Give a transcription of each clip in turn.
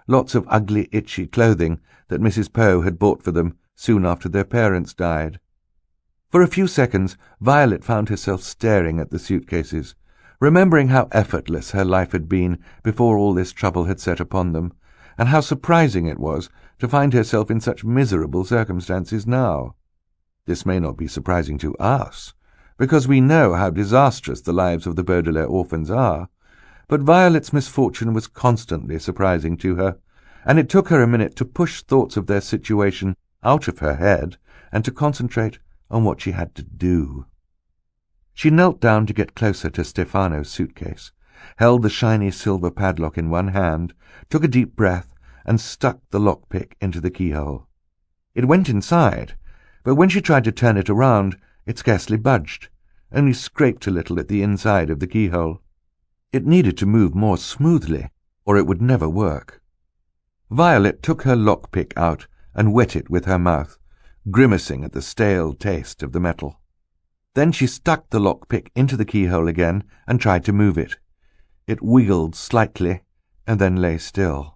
lots of ugly, itchy clothing that Mrs. Poe had bought for them soon after their parents died. For a few seconds, Violet found herself staring at the suitcases, remembering how effortless her life had been before all this trouble had set upon them, and how surprising it was to find herself in such miserable circumstances now. This may not be surprising to us, because we know how disastrous the lives of the Baudelaire orphans are, but Violet's misfortune was constantly surprising to her, and it took her a minute to push thoughts of their situation out of her head and to concentrate on what she had to do. She knelt down to get closer to Stefano's suitcase, held the shiny silver padlock in one hand, took a deep breath, and stuck the lockpick into the keyhole. It went inside, but when she tried to turn it around, it scarcely budged, only scraped a little at the inside of the keyhole. It needed to move more smoothly, or it would never work. Violet took her lockpick out and wet it with her mouth, grimacing at the stale taste of the metal. Then she stuck the lockpick into the keyhole again and tried to move it. It wiggled slightly and then lay still.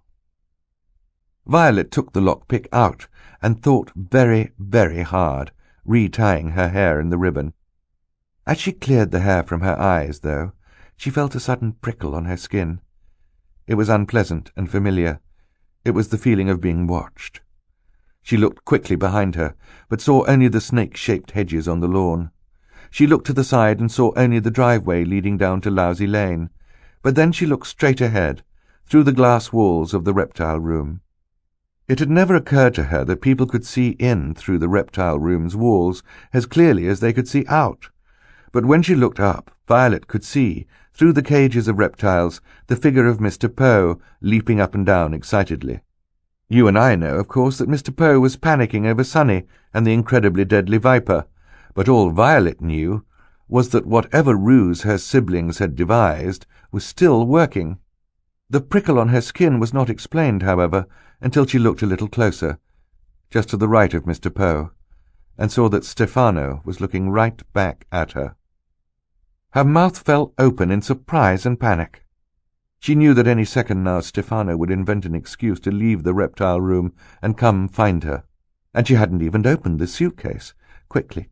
Violet took the lockpick out and thought very, very hard, retying her hair in the ribbon. As she cleared the hair from her eyes, though, she felt a sudden prickle on her skin. It was unpleasant and familiar. It was the feeling of being watched. She looked quickly behind her, but saw only the snake-shaped hedges on the lawn. She looked to the side and saw only the driveway leading down to Lousy Lane, but then she looked straight ahead, through the glass walls of the reptile room. It had never occurred to her that people could see in through the reptile room's walls as clearly as they could see out, but when she looked up, Violet could see, through the cages of reptiles, the figure of Mr. Poe leaping up and down excitedly. You and I know, of course, that Mr. Poe was panicking over Sunny and the incredibly deadly viper, but all Violet knew was that whatever ruse her siblings had devised was still working. The prickle on her skin was not explained, however, until she looked a little closer, just to the right of Mr. Poe, and saw that Stefano was looking right back at her. Her mouth fell open in surprise and panic. She knew that any second now Stefano would invent an excuse to leave the reptile room and come find her. And she hadn't even opened the suitcase. Quickly,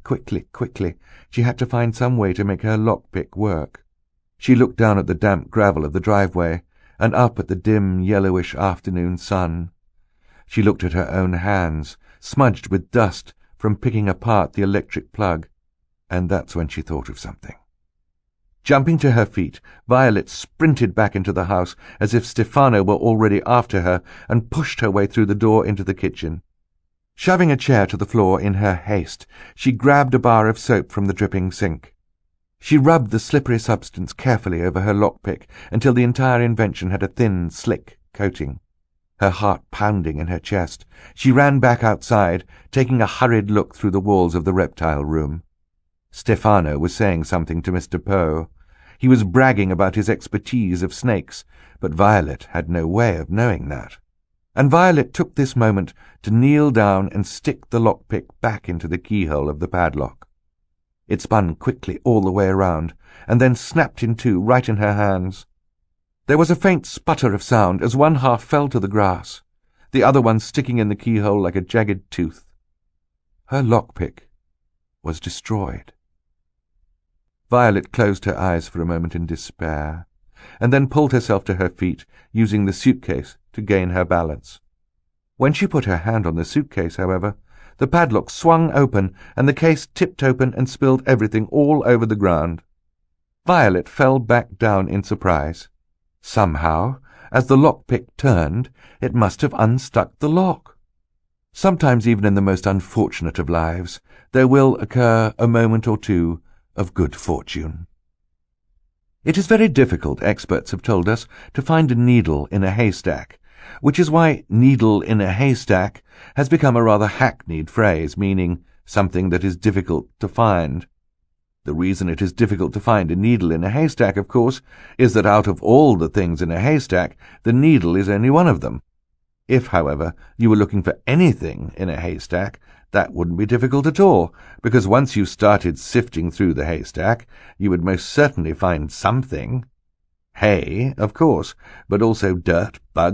she had to find some way to make her lockpick work. She looked down at the damp gravel of the driveway and up at the dim, yellowish afternoon sun. She looked at her own hands, smudged with dust from picking apart the electric plug, and that's when she thought of something. Jumping to her feet, Violet sprinted back into the house as if Stefano were already after her and pushed her way through the door into the kitchen. Shoving a chair to the floor in her haste, she grabbed a bar of soap from the dripping sink. She rubbed the slippery substance carefully over her lockpick until the entire invention had a thin, slick coating. Her heart pounding in her chest, she ran back outside, taking a hurried look through the walls of the reptile room. Stefano was saying something to Mr. Poe. He was bragging about his expertise of snakes, but Violet had no way of knowing that. And Violet took this moment to kneel down and stick the lockpick back into the keyhole of the padlock. It spun quickly all the way around, and then snapped in two right in her hands. There was a faint sputter of sound as one half fell to the grass, the other one sticking in the keyhole like a jagged tooth. Her lockpick was destroyed. Violet closed her eyes for a moment in despair, and then pulled herself to her feet, using the suitcase to gain her balance. When she put her hand on the suitcase, however, the padlock swung open, and the case tipped open and spilled everything all over the ground. Violet fell back down in surprise. Somehow, as the lockpick turned, it must have unstuck the lock. Sometimes, even in the most unfortunate of lives, there will occur a moment or two of good fortune. It is very difficult, experts have told us, to find a needle in a haystack, which is why needle in a haystack has become a rather hackneyed phrase, meaning something that is difficult to find. The reason it is difficult to find a needle in a haystack, of course, is that out of all the things in a haystack, the needle is only one of them. If, however, you were looking for anything in a haystack, that wouldn't be difficult at all, because once you started sifting through the haystack, you would most certainly find something. Hay, of course, but also dirt, bugs,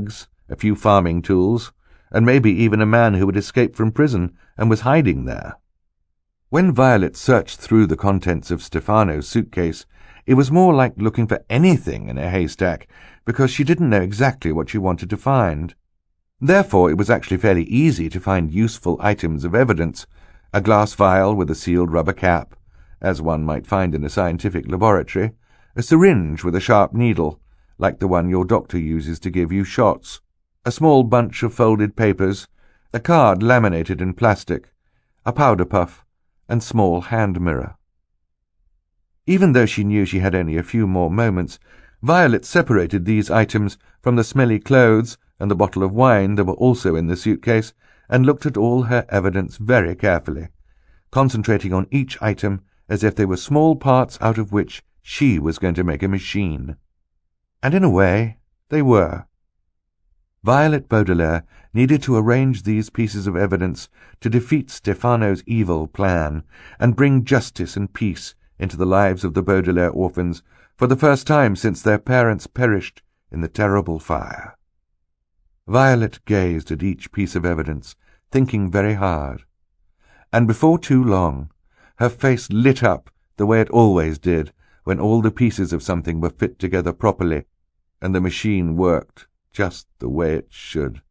a few farming tools, and maybe even a man who had escaped from prison and was hiding there. When Violet searched through the contents of Stefano's suitcase, it was more like looking for anything in a haystack, because she didn't know exactly what she wanted to find. Therefore, it was actually fairly easy to find useful items of evidence: a glass vial with a sealed rubber cap, as one might find in a scientific laboratory, a syringe with a sharp needle, like the one your doctor uses to give you shots, a small bunch of folded papers, a card laminated in plastic, a powder puff, and small hand mirror. Even though she knew she had only a few more moments, Violet separated these items from the smelly clothes and the bottle of wine that were also in the suitcase, and looked at all her evidence very carefully, concentrating on each item as if they were small parts out of which she was going to make a machine. And in a way, they were. Violet Baudelaire needed to arrange these pieces of evidence to defeat Stefano's evil plan and bring justice and peace into the lives of the Baudelaire orphans for the first time since their parents perished in the terrible fire. Violet gazed at each piece of evidence, thinking very hard, and before too long her face lit up the way it always did when all the pieces of something were fit together properly and the machine worked just the way it should.